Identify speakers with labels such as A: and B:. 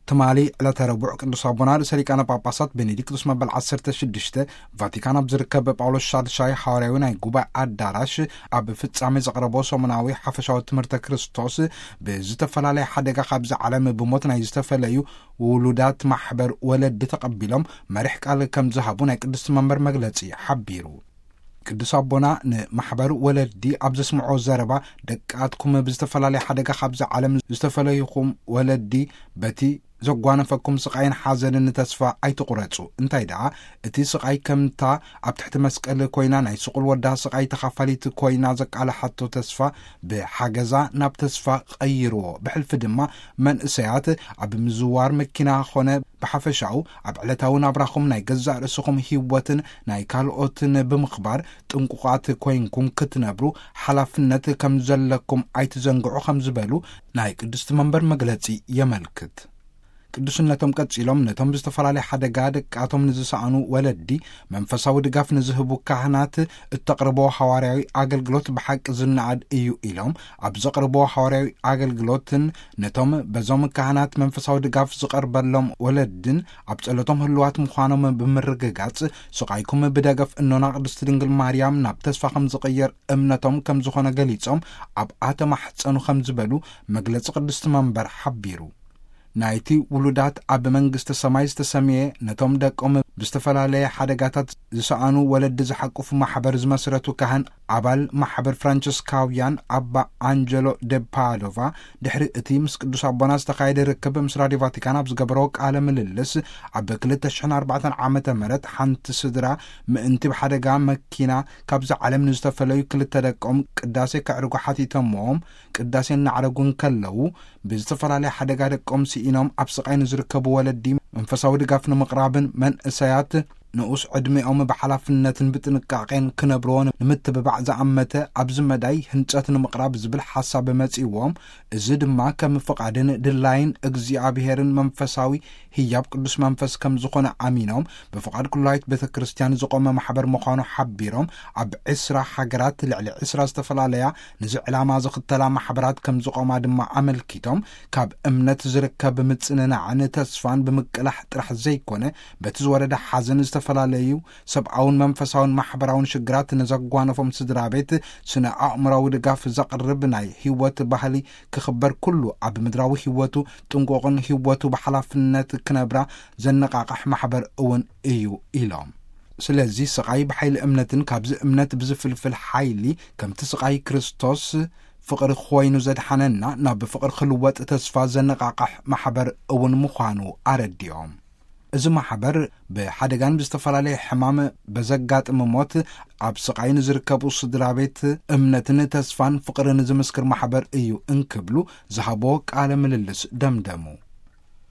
A: تمالي على تربع قدس أبونا رساليكانا باباسات بنديكتوس مبل 16 فاتيكان بزركب باولوس شادشاي حواريوي ناي ጉባኤ አዳራሽ ኣብ ፍጻሜ ዘቕረቦ ሰሙናዊ ሓፈሻዊ ትምህርተ ክርስቶስ ብዝተፈላለየ ሓደጋ ካብዚ ዓለም ብሞት ናይ ዝተፈለዩ ውሉዳት ማሕበር ወለዲ ተቐቢሎም መሪሕ ቃል ከም ዝሃቡ ናይ ቅድስት መንበር መግለጺ ሓቢሩ ቅዱስ አቦና ንማሕበር ወለዲ ኣብ ዘስምዖ ዘረባ ደቃትኩም ብዝተፈላለየ ሓደጋ ካብዚ ዓለም ዝተፈለዩኹም ወለዲ በቲ ዘጓነፈኩም ስቃይን ሓዘንን ተስፋ ኣይትቁረጹ እንታይ ደኣ እቲ ስቃይ ከምታ ኣብ ትሕቲ መስቀል ኮይና ናይ ስቁል ወዳ ስቃይ ተኻፋሊት ኮይና ዘቃልሓቶ ተስፋ ብሓገዛ ናብ ተስፋ ቀይርዎ ብሕልፊ ድማ መንእሰያት ኣብ ምዝዋር መኪና ኾነ ብሓፈሻው ኣብ ዕለታዊ ናብራኹም ናይ ገዛእ ርእስኹም ህይወትን ናይ ካልኦትን ብምኽባር ጥንቁቓት ኮይንኩም ክትነብሩ ሓላፍነት ከም ዘለኩም ኣይትዘንግዑ ከም ዝበሉ ናይ ቅድስት መንበር መግለጺ የመልክት ቅዱስነቶም ቀጽሎም ነቶም ብዝተፈላለየ ሓደጋ ደቃቶም ንዝሰኣኑ ወለዲ መንፈሳዊ ድጋፍ ንዝህቡ ካህናት እተቕርቦ ሐዋርያዊ አገልግሎት ብሓቂ ዝናዓድ እዩ ኢሎም ኣብ ዘቕርቦ ሐዋርያዊ አገልግሎትን ነቶም በዞም ካህናት መንፈሳዊ ድጋፍ ዝቐርበሎም ወለድን ኣብ ጸሎቶም ህልዋት ምዃኖም ብምርግጋጽ ስቃይኩም ብደገፍ እኖና ቅድስት ድንግል ማርያም ናብ ተስፋ ከም ዝቕየር እምነቶም ከም ዝኾነ ገሊጾም ኣብ ኣተ ማሕፀኑ ከም ዝበሉ መግለጺ ቅድስት መንበር ሓቢሩ ናይቲ ውሉዳት ኣብ መንግስተ ሰማይ ዝተሰምየ ነቶም ደቆም ብዝተፈላለየ ሓደጋታት ዝሰኣኑ ወለዲ ዝሓቁፉ ማሕበር ዝመስረቱ ካህን ኣባል ማሕበር ፍራንቺስካውያን ኣባ አንጀሎ ደ ፓዶቫ ድሕሪ እቲ ምስ ቅዱስ አቦና ዝተኻየደ ርክብ ምስ ራድዮ ቫቲካን ኣብ ዝገበሮ ቃለ ምልልስ ኣብ 2004 ዓመተ ምህረት ሓንቲ ስድራ ምእንቲ ብሓደጋ መኪና ካብዚ ዓለም ንዝተፈለዩ ክልተ ደቆም ቅዳሴ ከዕርጉ ሓቲቶሞም ቅዳሴ እናዕረጉን ከለዉ ብዝተፈላለየ ሓደጋ ደቆም ሲኢኖም ኣብ ስቃይ ንዝርከቡ ወለዲ መንፈሳዊ ድጋፍ ንምቕራብን መንእሰያት ንኡስ ዕድሜኦም ብሓላፍነትን ብጥንቃቄን ክነብሮን ንምትብባዕ ዝኣመተ ኣብዚ መዳይ ህንጸት ንምቕራብ ዝብል ሓሳብ መጺዎም እዚ ድማ ከም ፍቃድን ድላይን እግዚአብሔርን መንፈሳዊ ህያብ ቅዱስ መንፈስ ከም ዝኾነ ኣሚኖም ብፍቃድ ኩላዊት ቤተክርስቲያን ዝቆመ ማሕበር ምዃኑ ሓቢሮም ኣብ 20 ሃገራት ልዕሊ 20 ዝተፈላለያ ነዚ ዕላማ ዝኽተላ ማሕበራት ከም ዝቆማ ድማ ኣመልኪቶም ካብ እምነት ዝርከብ ምጽንናዕን ተስፋን ብምቅላሕ ጥራሕ ዘይኮነ በቲ ዝወረደ ሓዘን ዝተፈላለዩ ሰብኣውን መንፈሳውን ማሕበራውን ሽግራት ነዘጓነፎም ስድራ ቤት ስነ ኣእምራዊ ድጋፍ ዘቕርብ ናይ ህይወት ባህሊ ክኽበር ኩሉ ኣብ ምድራዊ ህይወቱ ጥንቆቕን ህይወቱ ብሓላፍነት ክነብራ ዘነቃቃሕ ማሕበር እውን እዩ ኢሎም ስለዚ ስቃይ ብሓይሊ እምነትን ካብዚ እምነት ብዝፍልፍል ሓይሊ ከምቲ ስቃይ ክርስቶስ ፍቅሪ ኮይኑ ዘድሓነና ናብ ፍቅሪ ክልወጥ ተስፋ ዘነቃቃሕ ማሕበር እውን ምዃኑ ኣረዲኦም እዚ ማሕበር ብሓደጋን ብዝተፈላለየ ሕማም በዘጋጥም ሞት ኣብ ስቃይ ንዝርከቡ ስድራ ቤት እምነትን ተስፋን ፍቅርን ዝምስክር ማሕበር እዩ እንክብሉ ዝሃቦ ቃለ ምልልስ ደምደሙ